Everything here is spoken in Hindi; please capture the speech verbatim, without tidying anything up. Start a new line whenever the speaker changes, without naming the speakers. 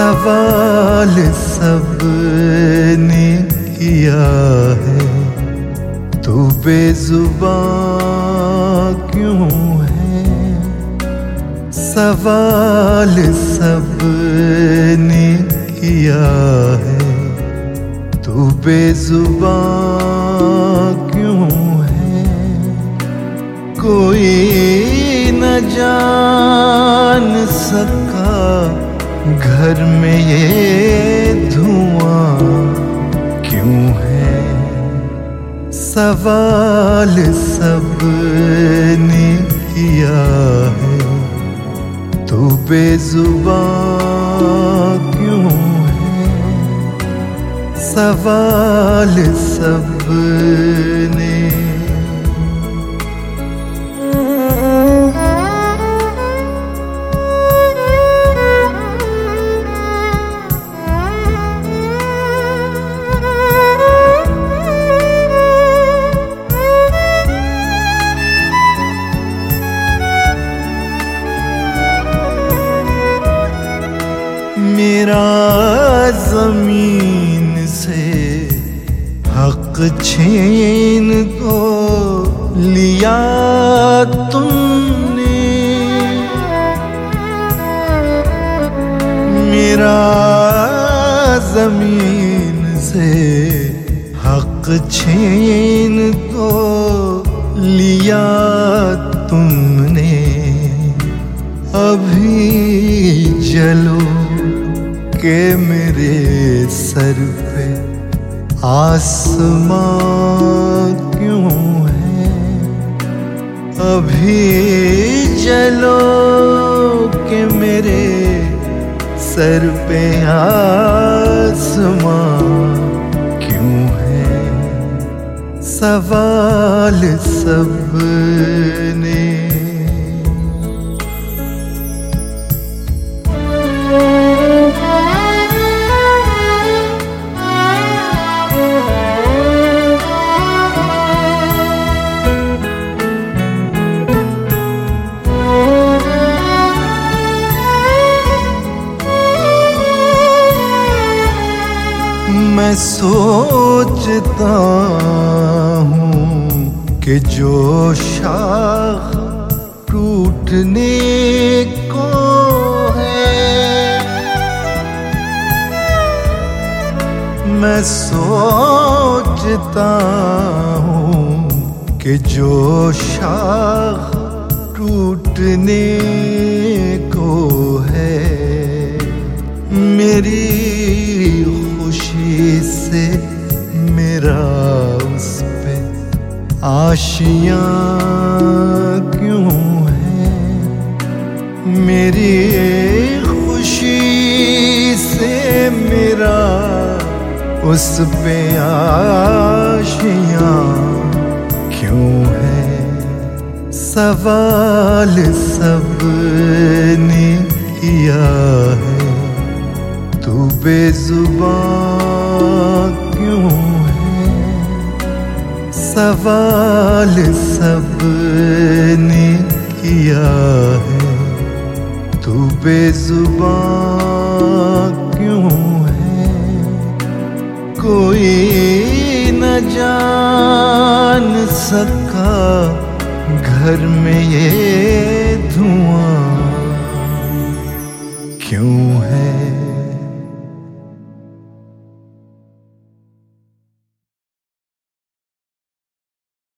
सवाल सबने किया है, तू बेजुबान क्यों है। सवाल सबने किया है, तू बेजुबान क्यों है। कोई न जान सका घर में ये धुआं क्यों है। सवाल सबने किया है, तू बेजुबान क्यों है। सवाल सबने मेरा ज़मीन से हक छीन को लिया तुमने। मेरा ज़मीन से हक छीन को लिया तुमने। अभी जलो के मेरे सर पे आसमां क्यों है। अभी जलो के मेरे सर पे आसमां क्यों है। सवाल सबने मैं सोचता हूँ कि जो शाख टूटने को है। मैं सोचता हूँ कि जो शाख टूटने को है। मेरी खुशी से मेरा उस पे आशियाँ क्यों है। मेरी खुशी से मेरा उस पे आशियाँ क्यों है। सवाल सबने किया है, तू बेजुबान क्यों है। सवाल सबने किया है, तू बेजुबान क्यों है। कोई न जान सका घर में ये धुआं क्यों है।